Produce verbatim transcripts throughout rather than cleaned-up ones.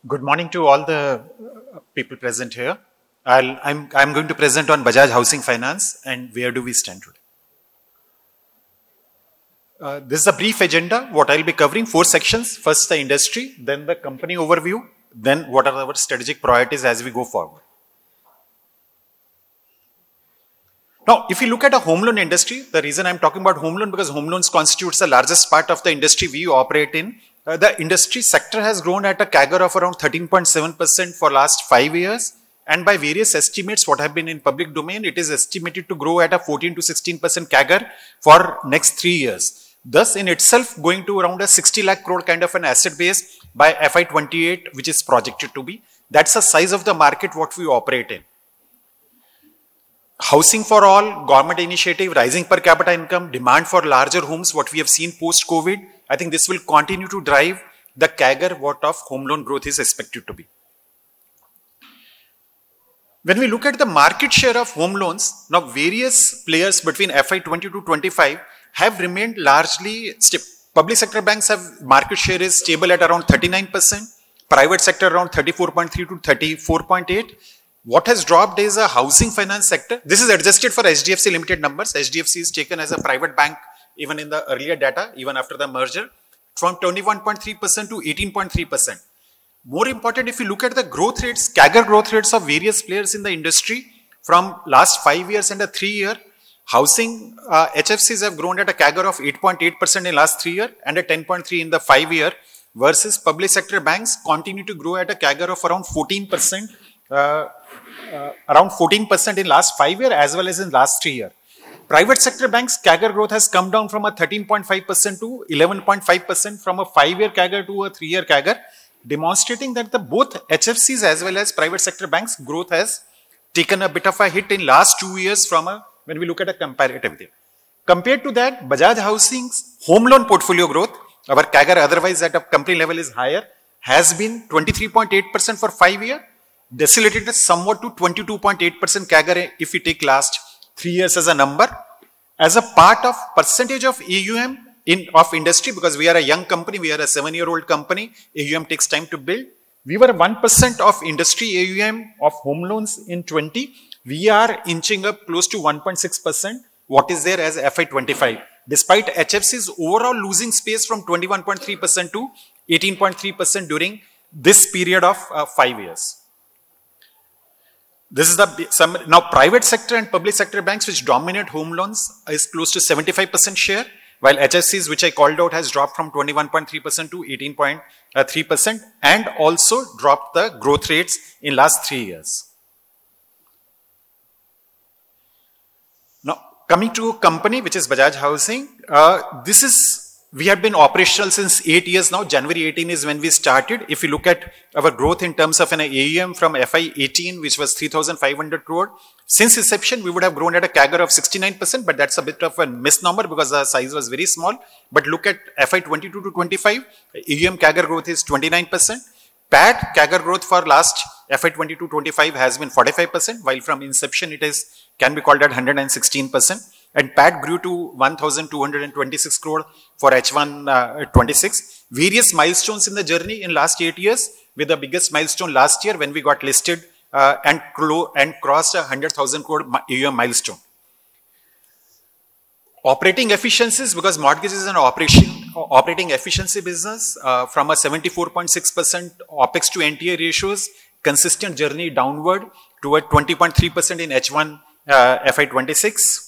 Good morning to all the people present here. I'll, I'm, I'm going to present on Bajaj Housing Finance and where do we stand today. Uh, this is a brief agenda. What I'll be covering, four sections. First, the industry, then the company overview, then what are our strategic priorities as we go forward. Now, if you look at a home loan industry, the reason I'm talking about home loan because home loans constitutes the largest part of the industry we operate in. Uh, the industry sector has grown at a C A G R of around thirteen point seven percent for last five years. And by various estimates, what have been in public domain, it is estimated to grow at a fourteen to sixteen percent C A G R for next three years. Thus, in itself, going to around a sixty lakh crore kind of an asset base by F Y twenty-eight, which is projected to be. That's the size of the market what we operate in. Housing for all, government initiative, rising per capita income, demand for larger homes, what we have seen post-COVID, I think this will continue to drive the C A G R what of home loan growth is expected to be. When we look at the market share of home loans, now various players between F Y twenty to twenty-five have remained largely stable. Public sector banks have market share is stable at around thirty-nine percent, private sector around thirty-four point three to thirty-four point eight. What has dropped is a housing finance sector. This is adjusted for H D F C Limited numbers. H D F C is taken as a private bank even in the earlier data, even after the merger, from twenty-one point three percent to eighteen point three percent. More important, if you look at the growth rates, C A G R growth rates of various players in the industry from last five years and a three year, housing uh, H F Cs have grown at a C A G R of eight point eight percent in last three year and a ten point three in the five year, versus public sector banks continue to grow at a C A G R of around fourteen percent. Uh, uh, around fourteen percent in last five year as well as in last three year. Private sector banks C A G R growth has come down from a thirteen point five percent to eleven point five percent from a five year C A G R to a three year C A G R, demonstrating that the both H F Cs as well as private sector banks growth has taken a bit of a hit in last two years from a, when we look at a comparatively. Compared to that, Bajaj Housing's home loan portfolio growth, our C A G R otherwise at a company level is higher, has been twenty-three point eight percent for five year, decelerated somewhat to twenty-two point eight percent C A G R if we take last three years as a number. As a part of percentage of A U M in of industry, because we are a young company, we are a seven year old company, A U M takes time to build. We were one percent of industry A U M of home loans in twenty. We are inching up close to one point six percent, what is there as F Y twenty-five. Despite H F Cs overall losing space from twenty-one point three percent to eighteen point three percent during this period of uh, five years. This is the some now private sector and public sector banks which dominate home loans is close to seventy-five percent share, while H F Cs, which I called out, has dropped from twenty-one point three percent to eighteen point three percent and also dropped the growth rates in last three years. Now, coming to company, which is Bajaj Housing, uh, this is we have been operational since eight years now. January eighteen is when we started. If you look at our growth in terms of an A U M from F Y eighteen, which was three thousand five hundred crore, since inception, we would have grown at a C A G R of sixty-nine percent, but that's a bit of a misnomer because the size was very small. But look at F Y twenty-two to twenty-five, A U M C A G R growth is twenty-nine percent. P A T C A G R growth for last F Y twenty-two to twenty-five has been forty-five percent, while from inception it is can be called at one hundred sixteen percent. And P A T grew to one thousand two hundred twenty-six crore for H one twenty-six. Various milestones in the journey in last eight years, with the biggest milestone last year when we got listed uh, and, and crossed a one hundred thousand crore A U M milestone. Operating efficiencies, because mortgage is an operation, operating efficiency business, uh, from a seventy-four point six percent OPEX to N T A ratios, consistent journey downward to a twenty point three percent in H one uh, F Y twenty-six.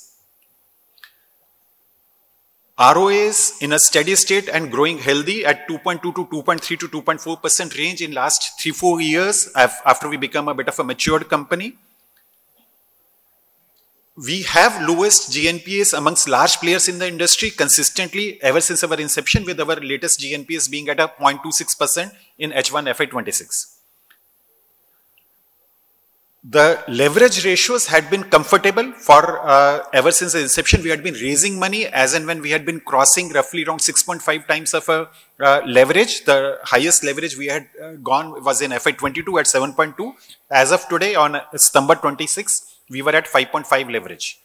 R O As in a steady state and growing healthy at two point two to two point three to two point four percent range in last three, four years after we become a bit of a matured company. We have lowest G N P As amongst large players in the industry consistently ever since our inception, with our latest G N P As being at a zero point two six percent in H one F Y twenty-six. The leverage ratios had been comfortable for uh, ever since the inception. We had been raising money as and when we had been crossing roughly around six point five times of a uh, leverage. The highest leverage we had uh, gone was in F Y twenty-two at seven point two. As of today on September twenty-sixth, we were at five point five leverage,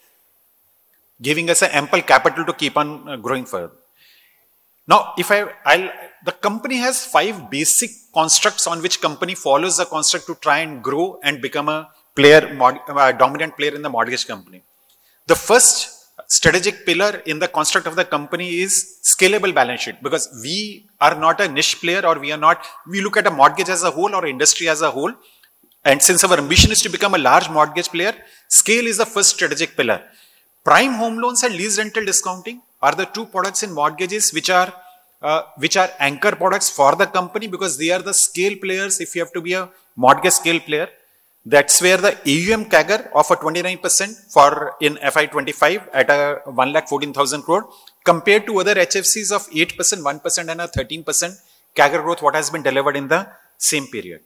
giving us an ample capital to keep on uh, growing further. Now, if I, I'll the company has five basic constructs on which company follows the construct to try and grow and become a player, mod, uh, dominant player in the mortgage company. The first strategic pillar in the construct of the company is scalable balance sheet, because we are not a niche player, or we are not, we look at a mortgage as a whole or industry as a whole. And since our ambition is to become a large mortgage player, scale is the first strategic pillar. Prime home loans and lease rental discounting are the two products in mortgages which are uh, which are anchor products for the company, because they are the scale players. If you have to be a mortgage scale player, that's where the A U M C A G R of a twenty-nine percent for in F Y twenty-five at a one lakh fourteen thousand crore compared to other H F Cs of eight percent, one percent and a thirteen percent C A G R growth what has been delivered in the same period.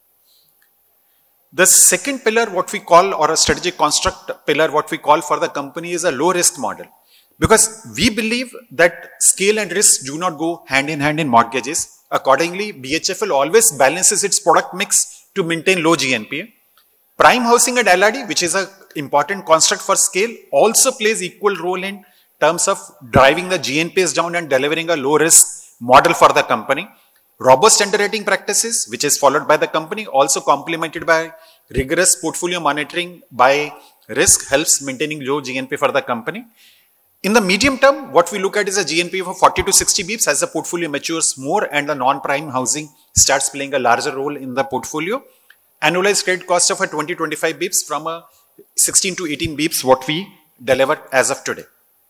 The second pillar, what we call, or a strategic construct pillar, what we call for the company is a low risk model. Because we believe that scale and risk do not go hand in hand in mortgages. Accordingly, B H F L always balances its product mix to maintain low G N P A. Prime housing and L R D, which is an important construct for scale, also plays equal role in terms of driving the G N P As down and delivering a low risk model for the company. Robust underwriting practices, which is followed by the company, also complemented by rigorous portfolio monitoring by risk, helps maintaining low G N P A for the company. In the medium term, what we look at is a G N P A of forty to sixty bips as the portfolio matures more and the non-prime housing starts playing a larger role in the portfolio. Annualized credit cost of a twenty to twenty-five bips from a sixteen to eighteen bips what we deliver as of today.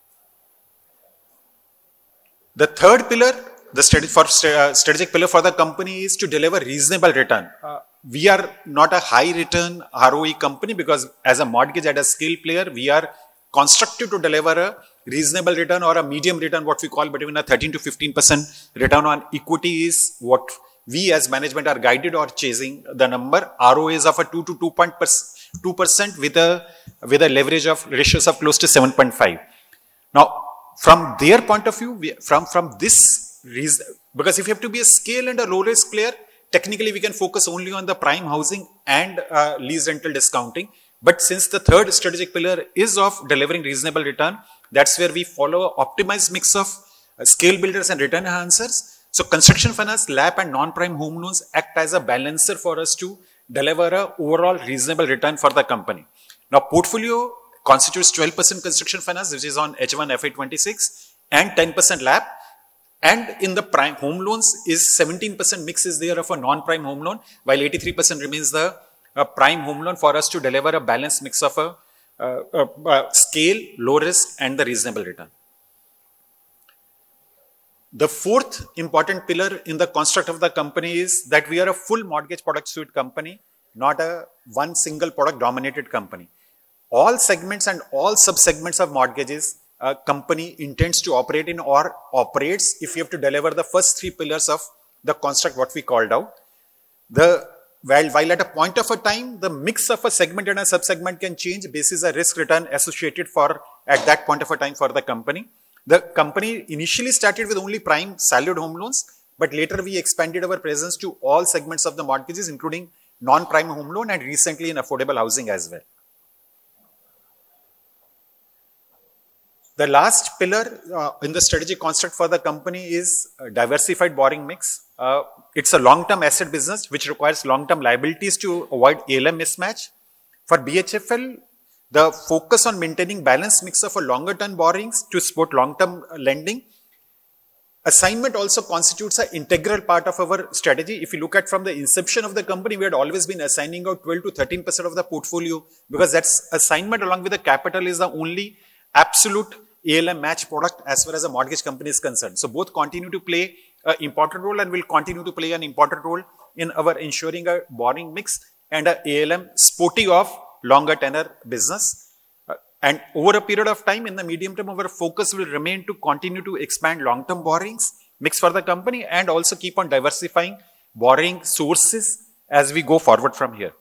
The third pillar, the strategic, for, uh, strategic pillar for the company is to deliver reasonable return. Uh, we are not a high return R O E company, because as a mortgage at a scale player, we are constructed to deliver a reasonable return or a medium return, what we call between a thirteen to fifteen percent return on equity is what we as management are guided or chasing the number. R O As of a two to two point two percent with a, with a leverage of ratios of close to seven point five. Now, from their point of view, we, from, from this reason, because if you have to be a scale and a low risk player, technically we can focus only on the prime housing and uh, lease rental discounting. But since the third strategic pillar is of delivering reasonable return, that's where we follow an optimized mix of uh, scale builders and return enhancers. So construction finance, L A P and non-prime home loans act as a balancer for us to deliver a overall reasonable return for the company. Now portfolio constitutes twelve percent construction finance, which is on H one F Y twenty-six, and ten percent L A P. And in the prime home loans is seventeen percent mix is there of a non-prime home loan, while eighty-three percent remains the uh, prime home loan for us to deliver a balanced mix of a, uh, uh, uh, scale, low risk and the reasonable return. The fourth important pillar in the construct of the company is that we are a full mortgage product suite company, not a one single product dominated company. All segments and all sub-segments of mortgages a company intends to operate in or operates if you have to deliver the first three pillars of the construct what we called out. The while, while at a point of a time, the mix of a segment and a sub-segment can change basis a risk return associated for at that point of a time for the company. The company initially started with only prime salaried home loans, but later we expanded our presence to all segments of the mortgages, including non-prime home loan and recently in affordable housing as well. The last pillar uh, in the strategic construct for the company is uh, diversified borrowing mix. Uh, it's a long-term asset business which requires long-term liabilities to avoid A L M mismatch. For B H F L, the focus on maintaining balanced mix of a longer-term borrowings to support long-term lending. Assignment also constitutes an integral part of our strategy. If you look at from the inception of the company, we had always been assigning out twelve to thirteen percent of the portfolio, because that's assignment along with the capital is the only absolute A L M match product as far as a mortgage company is concerned. So both continue to play an important role and will continue to play an important role in our ensuring a borrowing mix and a A L M sporty of longer tenor business. Uh, and over a period of time in the medium term, our focus will remain to continue to expand long-term borrowings mix for the company and also keep on diversifying borrowing sources as we go forward from here.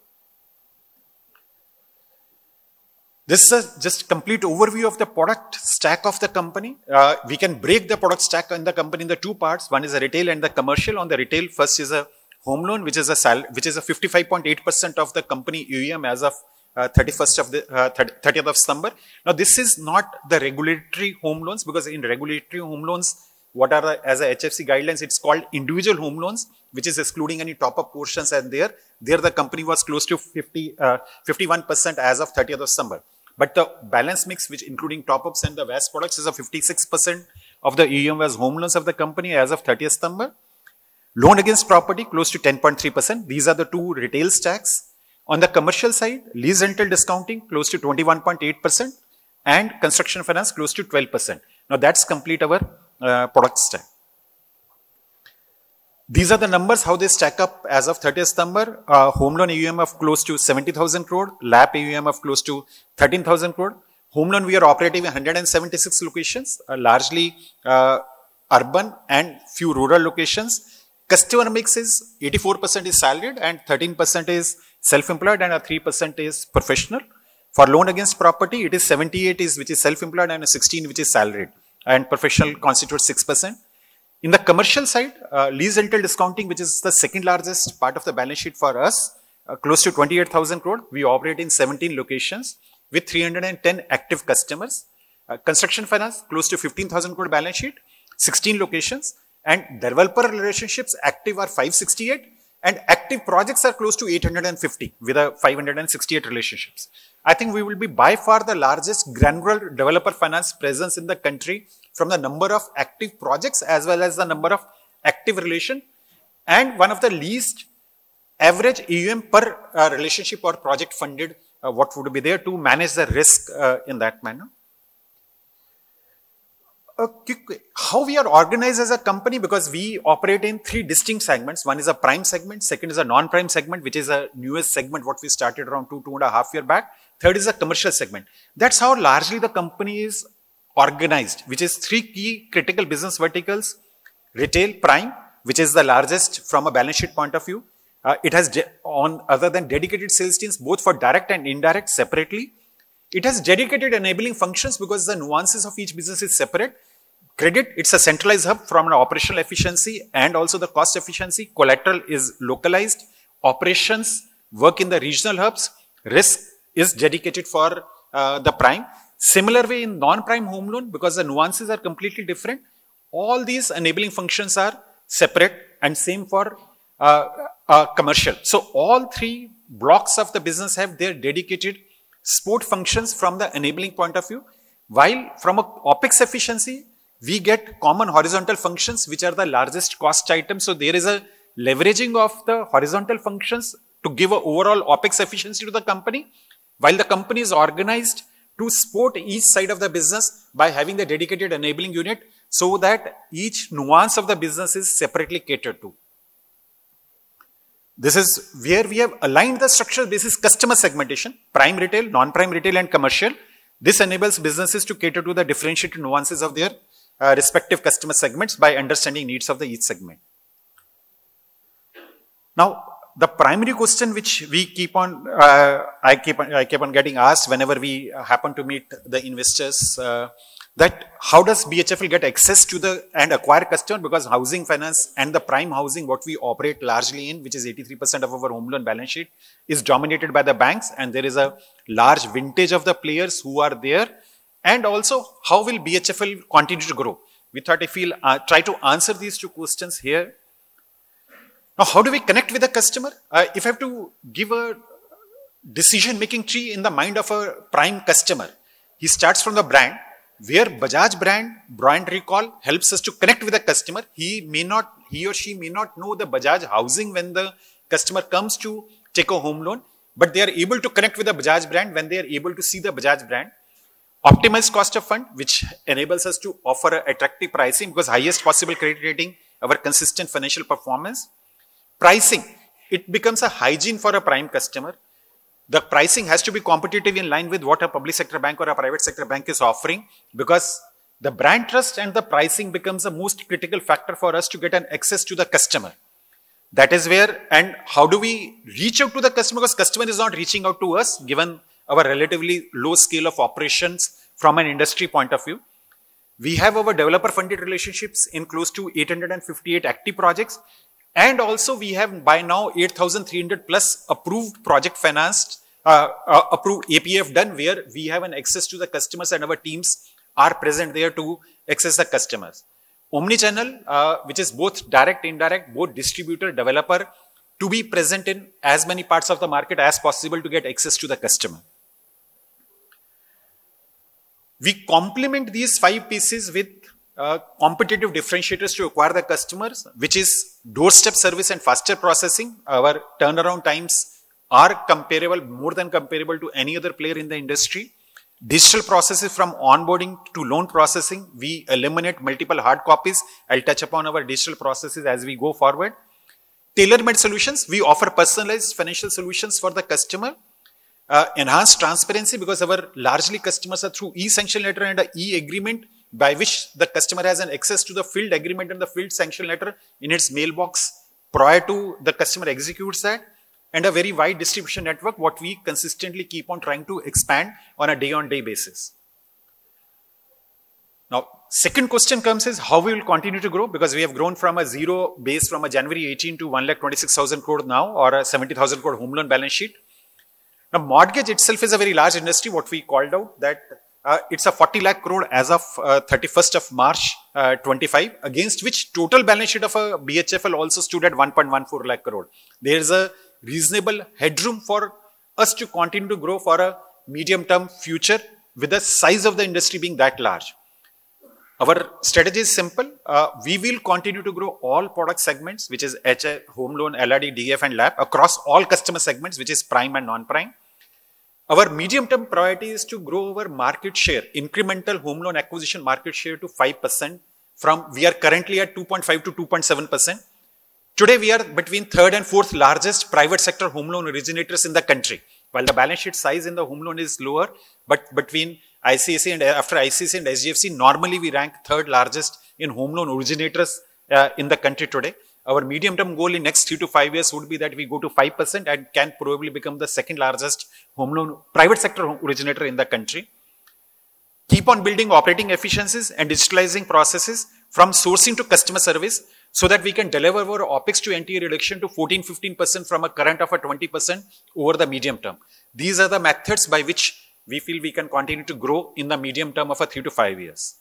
This is a just complete overview of the product stack of the company. Uh, we can break the product stack in the company in the two parts. One is the retail and the commercial. On the retail, first is a home loan, which is a sal which is a fifty-five point eight percent of the company A U M as of uh, thirty-first of the uh, thirtieth of September. Now, this is not the regulatory home loans, because in regulatory home loans, what are the, as a H F C guidelines, it's called individual home loans, which is excluding any top-up portions. And there, there the company was close to fifty, uh, fifty-one percent as of thirtieth of December. But the balance mix, which including top-ups and the V A S products, is a fifty-six percent of the A U M was home loans of the company as of thirtieth September. Loan against property, close to ten point three percent. These are the two retail stacks. On the commercial side, lease rental discounting, close to twenty-one point eight percent. And construction finance, close to twelve percent. Now, that's complete our uh, product stack. These are the numbers, how they stack up as of thirtieth September. Uh, home loan A U M of close to seventy thousand crore, L A P A U M of close to thirteen thousand crore. Home loan, we are operating in one hundred seventy-six locations, uh, largely uh, urban and few rural locations. Customer mix is eighty-four percent is salaried and thirteen percent is self-employed and three percent is professional. For loan against property, it is seventy-eight is which is self-employed and sixteen which is salaried, and professional constitutes six percent. In the commercial side, uh, lease rental discounting, which is the second largest part of the balance sheet for us, uh, close to twenty-eight thousand crore. We operate in seventeen locations with three hundred ten active customers. Uh, construction finance, close to fifteen thousand crore balance sheet, sixteen locations, and developer relationships active are five hundred sixty-eight, and active projects are close to eight hundred fifty with a five hundred sixty-eight relationships. I think we will be by far the largest granular developer finance presence in the country from the number of active projects as well as the number of active relation, and one of the least average A U M per uh, relationship or project funded, uh, what would be there to manage the risk uh, in that manner. Uh, how we are organized as a company, because we operate in three distinct segments. One is a prime segment, second is a non-prime segment, which is a newest segment what we started around two, two and a half year back. Third is a commercial segment. That's how largely the company is organized, which is three key critical business verticals: retail, prime, which is the largest from a balance sheet point of view. Uh, it has on other than dedicated sales teams, both for direct and indirect separately. It has dedicated enabling functions because the nuances of each business is separate. Credit, it's a centralized hub from an operational efficiency and also the cost efficiency. Collateral is localized. Operations work in the regional hubs. Risk is dedicated for uh, the prime. Similar way in non-prime home loan, because the nuances are completely different. All these enabling functions are separate, and same for uh, uh, commercial. So all three blocks of the business have their dedicated support functions from the enabling point of view. While from a OpEx efficiency, we get common horizontal functions, which are the largest cost items. So there is a leveraging of the horizontal functions to give an overall OpEx efficiency to the company, while the company is organized to support each side of the business by having the dedicated enabling unit, so that each nuance of the business is separately catered to. This is where we have aligned the structure basis customer segmentation: prime retail, non-prime retail, and commercial. This enables businesses to cater to the differentiated nuances of their uh, respective customer segments by understanding needs of the each segment. Now, the primary question which we keep on, uh, I keep on, I keep on getting asked whenever we happen to meet the investors, uh, that how does B H F L get access to the and acquire customer, because housing finance and the prime housing, what we operate largely in, which is eighty-three percent of our home loan balance sheet, is dominated by the banks, and there is a large vintage of the players who are there. And also, how will B H F L continue to grow? We thought if we'll uh, try to answer these two questions here. Now, how do we connect with the customer? Uh, if I have to give a decision-making tree in the mind of a prime customer, he starts from the brand, where Bajaj brand, brand recall helps us to connect with the customer. He may not, he or she may not know the Bajaj housing when the customer comes to take a home loan, but they are able to connect with the Bajaj brand when they are able to see the Bajaj brand. Optimized cost of fund, which enables us to offer attractive pricing because highest possible credit rating, our consistent financial performance. Pricing, it becomes a hygiene for a prime customer. The pricing has to be competitive in line with what a public sector bank or a private sector bank is offering, because the brand trust and the pricing becomes the most critical factor for us to get an access to the customer. That is where, and how do we reach out to the customer, because customer is not reaching out to us given our relatively low scale of operations from an industry point of view. We have our developer funded relationships in close to eight hundred fifty-eight active projects. And also we have by now eight thousand three hundred plus approved project financed, uh, uh, approved A P F done, where we have an access to the customers and our teams are present there to access the customers. Omnichannel, uh, which is both direct, indirect, both distributor, developer, to be present in as many parts of the market as possible to get access to the customer. We complement these five pieces with uh, competitive differentiators to acquire the customers, which is doorstep service and faster processing. Our turnaround times are comparable, more than comparable to any other player in the industry. Digital processes from onboarding to loan processing, we eliminate multiple hard copies. I'll touch upon our digital processes as we go forward. Tailor-made solutions, we offer personalized financial solutions for the customer. Uh, enhanced transparency, because our largely customers are through e-sanction letter and a e-agreement by which the customer has an access to the filled agreement and the filled sanction letter in its mailbox prior to the customer executes that. And a very wide distribution network, what we consistently keep on trying to expand on a day-on-day basis. Now, second question comes is how we will continue to grow, because we have grown from a zero base from a January eighteen to one lakh twenty-six thousand crore now, or a seventy thousand crore home loan balance sheet. Now, mortgage itself is a very large industry, what we called out that uh, it's a forty lakh crore as of uh, thirty-first of March uh, twenty-five, against which total balance sheet of a B H F L also stood at one point one four lakh crore. There is a reasonable headroom for us to continue to grow for a medium-term future with the size of the industry being that large. Our strategy is simple. Uh, we will continue to grow all product segments, which is H I, home loan, L R D, D F and L A P across all customer segments, which is prime and non-prime. Our medium-term priority is to grow our market share, incremental home loan acquisition market share to five percent from, we are currently at two point five to two point seven percent. Today, we are between third and fourth largest private sector home loan originators in the country. While the balance sheet size in the home loan is lower, but between I C I C I and after I C I C I and H D F C, normally we rank third largest in home loan originators uh, in the country today. Our medium-term goal in next three to five years would be that we go to five percent and can probably become the second largest home loan private sector originator in the country. Keep on building operating efficiencies and digitalizing processes from sourcing to customer service so that we can deliver our OPEX to N T A reduction to fourteen to fifteen percent from a current of a twenty percent over the medium term. These are the methods by which we feel we can continue to grow in the medium term of a three to five years.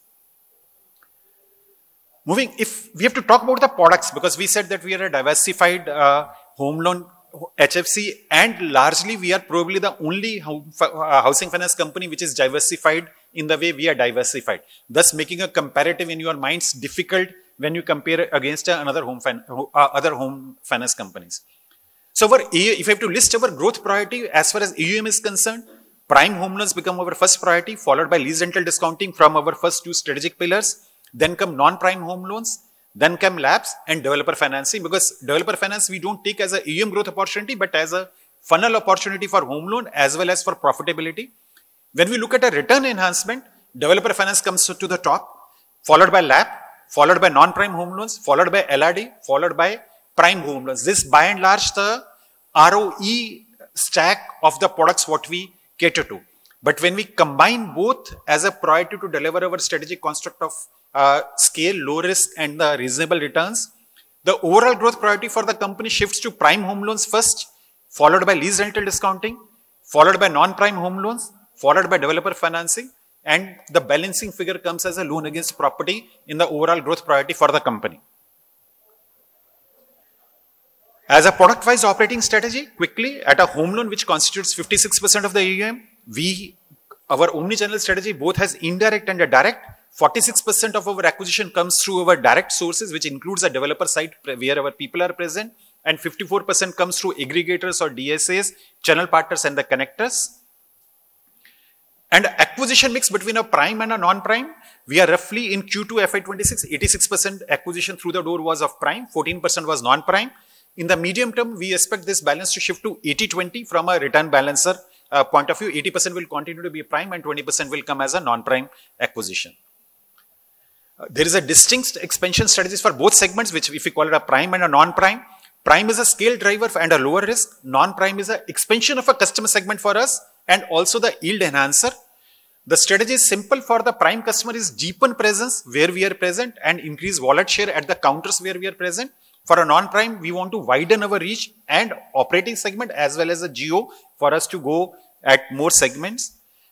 Moving, if we have to talk about the products, because we said that we are a diversified uh, home loan H F C, and largely we are probably the only home, uh, housing finance company which is diversified in the way we are diversified, thus making a comparative in your minds difficult when you compare against another home fin uh, other home finance companies. So our, if you have to list our growth priority as far as A U M is concerned, prime home loans become our first priority, followed by lease rental discounting from our first two strategic pillars. Then come non-prime home loans, then come L A Ps and developer financing, because developer finance we don't take as a A U M growth opportunity, but as a funnel opportunity for home loan as well as for profitability. When we look at a return enhancement, developer finance comes to the top, followed by L A P, followed by non-prime home loans, followed by L R D, followed by prime home loans. This by and large the R O E stack of the products what we cater to. But when we combine both as a priority to deliver our strategic construct of uh, scale, low risk and the reasonable returns, the overall growth priority for the company shifts to prime home loans first, followed by lease rental discounting, followed by non-prime home loans, followed by developer financing, and the balancing figure comes as a loan against property in the overall growth priority for the company. As a product-wise operating strategy, quickly, at a home loan which constitutes fifty-six percent of the A U M, we, our omni-channel strategy both has indirect and a direct. forty-six percent of our acquisition comes through our direct sources, which includes a developer site where our people are present, and fifty-four percent comes through aggregators or D S As, channel partners and the connectors. And acquisition mix between a prime and a non-prime, we are roughly in Q two F Y twenty-six, eighty-six percent acquisition through the door was of prime, fourteen percent was non-prime. In the medium term, we expect this balance to shift to eighty twenty from a return balancer uh, point of view. eighty percent will continue to be prime and twenty percent will come as a non-prime acquisition. Uh, there is a distinct expansion strategies for both segments, which if we call it a prime and a non-prime. Prime is a scale driver and a lower risk. Non-prime is an expansion of a customer segment for us and also the yield enhancer. The strategy is simple for the prime customer is deepen presence where we are present and increase wallet share at the counters where we are present. For a non-prime, we want to widen our reach and operating segment as well as a geo for us to go at more segments.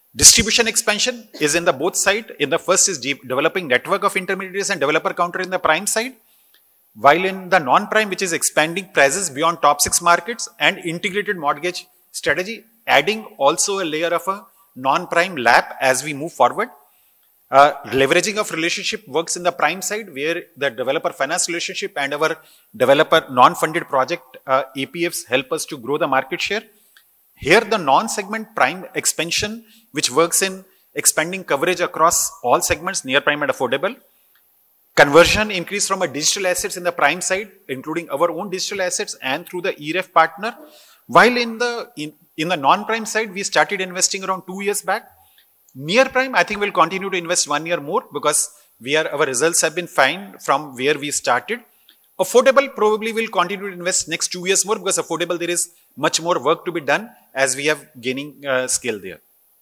Distribution expansion is in the both side. In the first is de- developing network of intermediaries and developer counter in the prime side. While in the non-prime, which is expanding presence beyond top six markets and integrated mortgage strategy, adding also a layer of a non-prime lap as we move forward. Uh, leveraging of relationship works in the prime side where the developer finance relationship and our developer non-funded project uh, A P Fs help us to grow the market share. Here the non-segment prime expansion, which works in expanding coverage across all segments, near prime and affordable. Conversion increase from a digital assets in the prime side, including our own digital assets and through the E R E F partner. While in the in, in the non-prime side, we started investing around two years back. Near prime, I think we'll continue to invest one year more because we are our results have been fine from where we started. Affordable probably will continue to invest next two years more because affordable there is much more work to be done as we have gaining uh, scale there.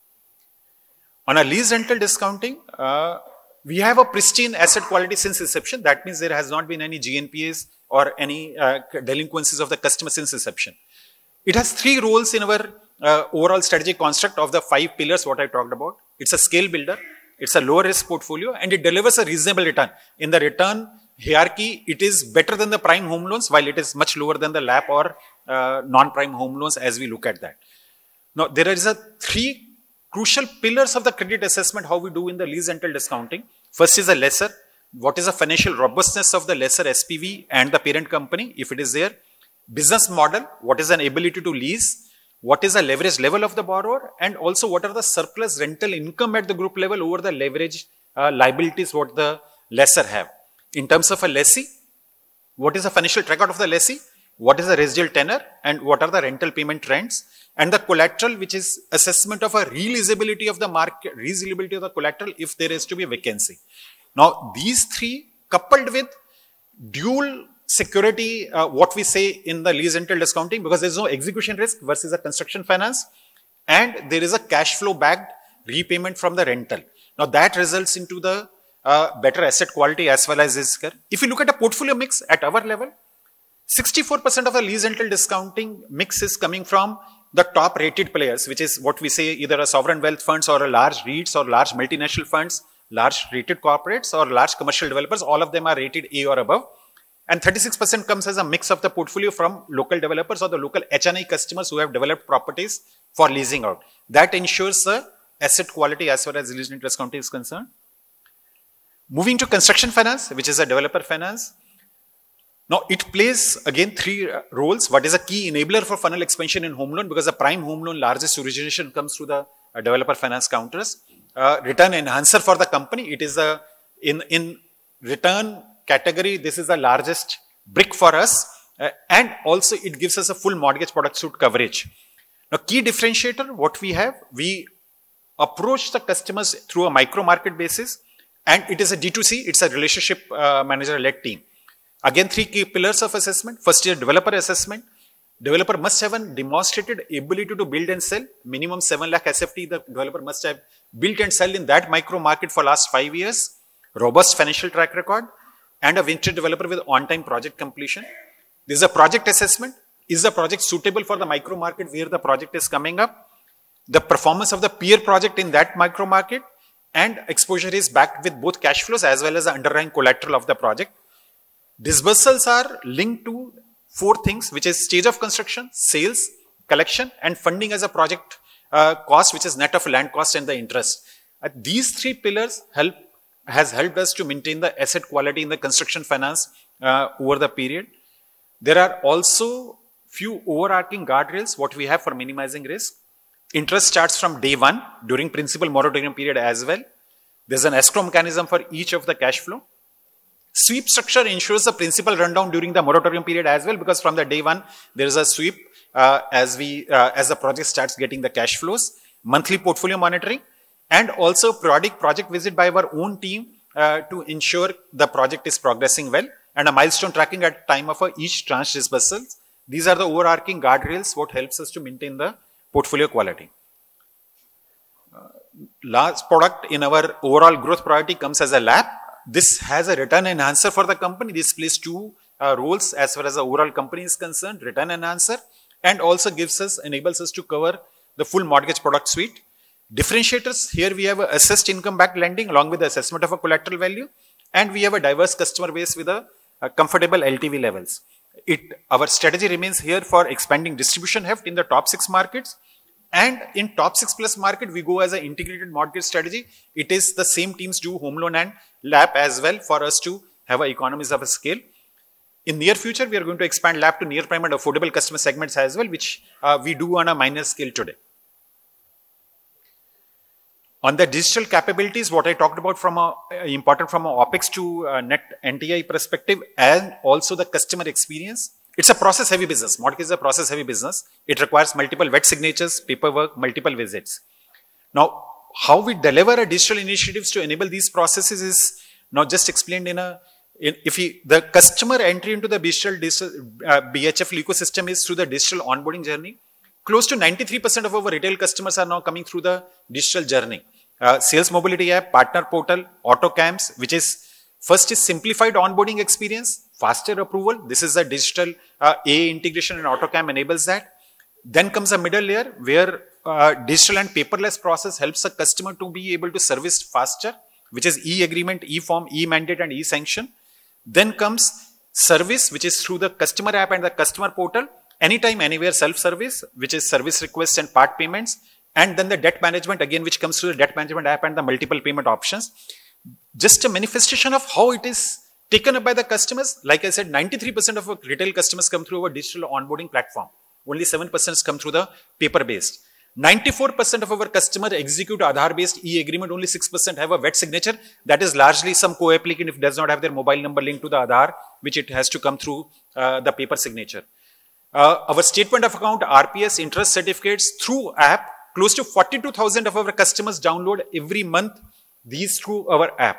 On a lease rental discounting, uh, we have a pristine asset quality since inception. That means there has not been any G N P As or any uh, delinquencies of the customer since inception. It has three roles in our uh, overall strategic construct of the five pillars what I talked about. It's a scale builder, it's a lower risk portfolio, and it delivers a reasonable return. In the return hierarchy, it is better than the prime home loans, while it is much lower than the L A P or uh, non-prime home loans as we look at that. Now, there is a three crucial pillars of the credit assessment, how we do in the lease rental discounting. First is a lessor. What is the financial robustness of the lessor S P V and the parent company, if it is there? Business model, what is an ability to lease? What is the leverage level of the borrower? And also, what are the surplus rental income at the group level over the leverage uh, liabilities what the lessor have? In terms of a lessee, what is the financial track record of the lessee? What is the residual tenor? And what are the rental payment trends? And the collateral, which is assessment of a releasability of the market, releasability of the collateral if there is to be a vacancy. Now, these three coupled with dual security, uh, what we say in the lease rental discounting, because there is no execution risk versus a construction finance, and there is a cash flow backed repayment from the rental. Now, that results into the uh, better asset quality as well as risk. If you look at a portfolio mix at our level, sixty-four percent of the lease rental discounting mix is coming from the top rated players, which is what we say either a sovereign wealth funds or a large REITs or large multinational funds, large rated corporates or large commercial developers. All of them are rated A or above. And thirty-six percent comes as a mix of the portfolio from local developers or the local H N I customers who have developed properties for leasing out. That ensures the asset quality as far as lease rental discounting is concerned. Moving to construction finance, which is a developer finance. Now, it plays again three uh, roles. What is a key enabler for funnel expansion in home loan? Because the prime home loan largest origination comes through the uh, developer finance counters. Uh, return enhancer for the company. It is a, in, in return category, this is the largest brick for us. Uh, and also it gives us a full mortgage product suite coverage. Now, key differentiator, what we have, we approach the customers through a micro market basis. And it is a D two C, it's a relationship uh, manager-led team. Again, three key pillars of assessment. First is developer assessment. Developer must have a demonstrated ability to build and sell. Minimum seven lakh S F T, the developer must have built and sell in that micro market for last five years. Robust financial track record. And a venture developer with on-time project completion. This is a project assessment. Is the project suitable for the micro market where the project is coming up? The performance of the peer project in that micro market. And exposure is backed with both cash flows as well as the underlying collateral of the project. Disbursals are linked to four things, which is stage of construction, sales, collection, and funding as a project uh, cost, which is net of land cost and the interest. Uh, these three pillars help has helped us to maintain the asset quality in the construction finance uh, over the period. There are also few overarching guardrails, what we have for minimizing risk. Interest starts from day one during principal moratorium period as well. There's an escrow mechanism for each of the cash flow. Sweep structure ensures the principal rundown during the moratorium period as well, because from the day one, there is a sweep uh, as we uh, as the project starts getting the cash flows. Monthly portfolio monitoring and also periodic project visit by our own team uh, to ensure the project is progressing well, and a milestone tracking at time of uh, each tranche disbursals. These are the overarching guardrails what helps us to maintain the portfolio quality. Uh, last product in our overall growth priority comes as a L A P. This has a return enhancer for the company. This plays two uh, roles as far as the overall company is concerned, return enhancer, and also gives us, enables us to cover the full mortgage product suite. Differentiators, here we have a assessed income-backed lending along with the assessment of a collateral value, and we have a diverse customer base with a, a comfortable L T V levels. It, our strategy remains here for expanding distribution heft in the top six markets, and in top six plus market, we go as an integrated mortgage strategy. It is the same teams do home loan and LAP as well for us to have a economies of a scale. In near future, we are going to expand LAP to near prime and affordable customer segments as well, which uh, we do on a minor scale today. On the digital capabilities, what I talked about from a, uh, important from a OpEx to uh, net N T I perspective, and also the customer experience. It's a process heavy business. Mortgage is a process heavy business. It requires multiple wet signatures, paperwork, multiple visits. Now, how we deliver a digital initiatives to enable these processes is not just explained in a, in, if he, the customer entry into the digital, digital uh, B H F ecosystem is through the digital onboarding journey. Close to ninety-three percent of our retail customers are now coming through the digital journey. Uh, sales mobility app, partner portal, auto camps, which is first is simplified onboarding experience, faster approval. This is a digital uh, A I integration and AutoCam enables that. Then comes a middle layer where uh, digital and paperless process helps a customer to be able to service faster, which is e-agreement, e-form, e-mandate and e-sanction. Then comes service, which is through the customer app and the customer portal, anytime, anywhere self-service, which is service requests and part payments. And then the debt management, again, which comes through the debt management app and the multiple payment options. Just a manifestation of how it is taken up by the customers. Like I said, ninety-three percent of our retail customers come through our digital onboarding platform. Only seven percent come through the paper-based. ninety-four percent of our customer execute Aadhaar-based e-agreement. Only six percent have a wet signature. That is largely some co-applicant if does not have their mobile number linked to the Aadhaar, which it has to come through uh, the paper signature. Uh, our statement of account, R P S, interest certificates through app. Close to forty-two thousand of our customers download every month these through our app.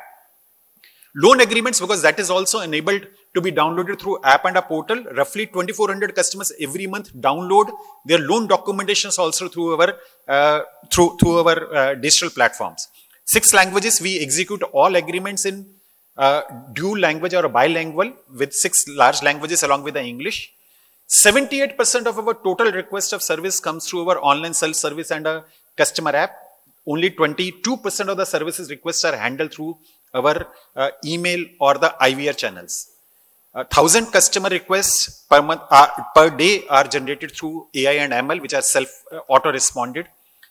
Loan agreements, because that is also enabled to be downloaded through app and a portal. Roughly twenty-four hundred customers every month download their loan documentations also through our uh, through through our uh, digital platforms. Six languages, we execute all agreements in uh, dual language or bilingual with six large languages along with the English. seventy-eight percent of our total request of service comes through our online self-service and a customer app. Only twenty-two percent of the services requests are handled through our uh, email or the I V R channels. Uh, thousand customer requests per month, uh, per day are generated through A I and M L, which are self uh, auto-responded.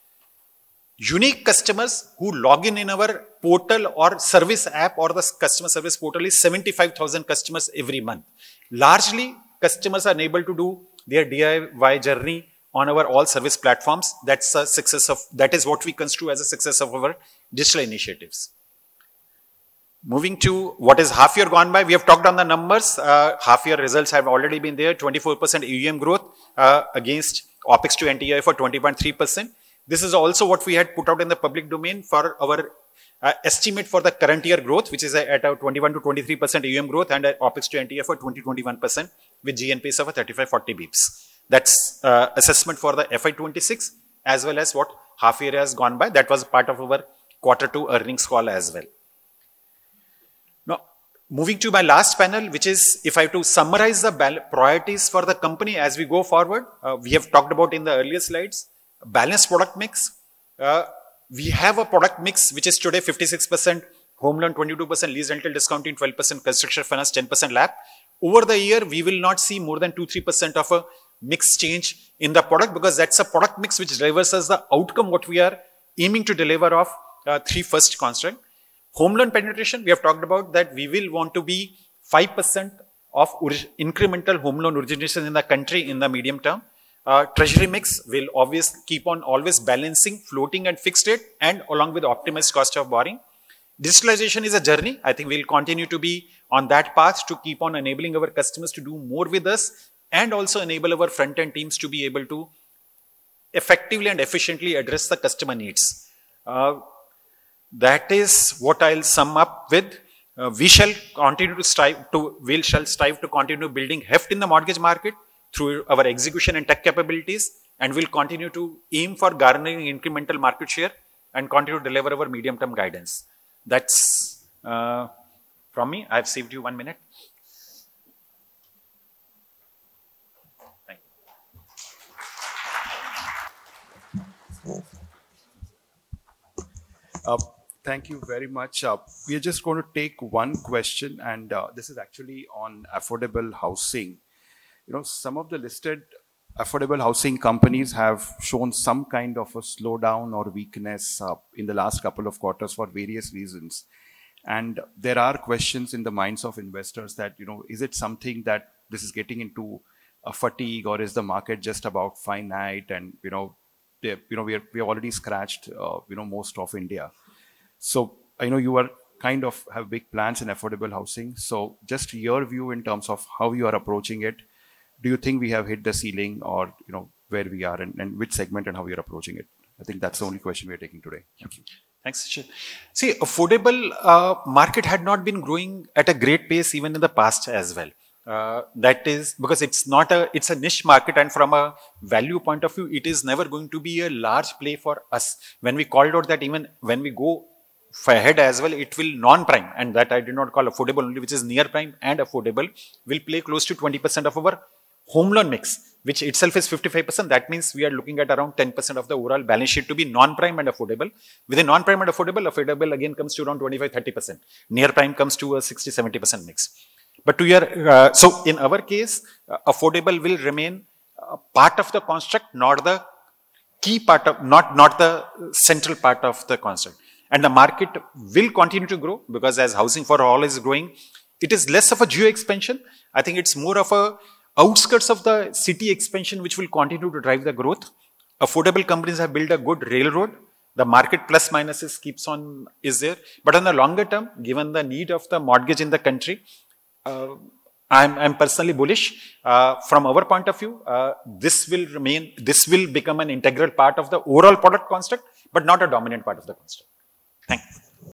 Unique customers who log in in our portal or service app or the customer service portal is seventy-five thousand customers every month. Largely, customers are able to do their D I Y journey on our all service platforms. That's a success of, that is what we construe as a success of our digital initiatives. Moving to what is half year gone by, we have talked on the numbers. Uh, half year results have already been there. twenty-four percent A U M growth uh, against OpEx to N T I for twenty point three percent. This is also what we had put out in the public domain for our uh, estimate for the current year growth, which is at a twenty-one to twenty-three percent A U M growth and OpEx to N T I for twenty to twenty-one percent with G N P A of thirty-five to forty bips. That's uh, assessment for the F I twenty-six as well as what half year has gone by. That was part of our quarter two earnings call as well. Now, moving to my last panel, which is if I have to summarize the priorities for the company as we go forward, uh, we have talked about in the earlier slides, balanced product mix. Uh, we have a product mix which is today fifty-six percent home loan, twenty-two percent lease rental discounting, twelve percent construction finance, ten percent LAP. Over the year, we will not see more than two to three percent of a mix change in the product because that's a product mix which delivers us the outcome what we are aiming to deliver of uh, three first construct. Home loan penetration, we have talked about that we will want to be five percent of incremental home loan origination in the country in the medium term. Uh, treasury mix will obviously keep on always balancing floating and fixed rate and along with optimized cost of borrowing. Digitalization is a journey. I think we'll continue to be on that path to keep on enabling our customers to do more with us and also enable our front-end teams to be able to effectively and efficiently address the customer needs. Uh, that is what I'll sum up with. Uh, we shall continue to strive to, we shall strive to continue building heft in the mortgage market through our execution and tech capabilities, and we'll continue to aim for garnering incremental market share and continue to deliver our medium-term guidance. That's uh, from me. I've saved you one minute. Thank you. Uh, thank you very much. Uh, we are just going to take one question, and uh, this is actually on affordable housing. You know, some of the listed affordable housing companies have shown some kind of a slowdown or weakness uh, in the last couple of quarters for various reasons. And there are questions in the minds of investors that, you know, is it something that this is getting into a fatigue, or is the market just about finite? And, you know, they, you know, we are, we have already scratched, uh, you know, most of India. So I know you are kind of have big plans in affordable housing. So just your view in terms of how you are approaching it. Do you think we have hit the ceiling, or, you know, where we are, and, and which segment and how we are approaching it? I think that's the only question we are taking today. Thank you. Thanks, Sachin. See, affordable uh, market had not been growing at a great pace even in the past as well. Uh, that is because it's not a, it's a niche market, and from a value point of view, it is never going to be a large play for us. When we called out that even when we go ahead as well, it will non-prime, and that I did not call affordable only, which is near prime and affordable, will play close to twenty percent of our home loan mix, which itself is fifty-five percent. That means we are looking at around ten percent of the overall balance sheet to be non-prime and affordable. Within non-prime and affordable, affordable again comes to around twenty-five to thirty percent. Near prime comes to a sixty to seventy percent mix. But to your, uh, so in our case, uh, affordable will remain uh, part of the construct, not the key part of, not, not the central part of the construct. And the market will continue to grow because as housing for all is growing, it is less of a geo expansion. I think it's more of a outskirts of the city expansion, which will continue to drive the growth. Affordable companies have built a good railroad. The market plus minuses keeps on is there. But on the longer term, given the need of the mortgage in the country, uh, I'm, I'm personally bullish. Uh, from our point of view, uh, this will remain, this will become an integral part of the overall product construct, but not a dominant part of the construct. Thank you.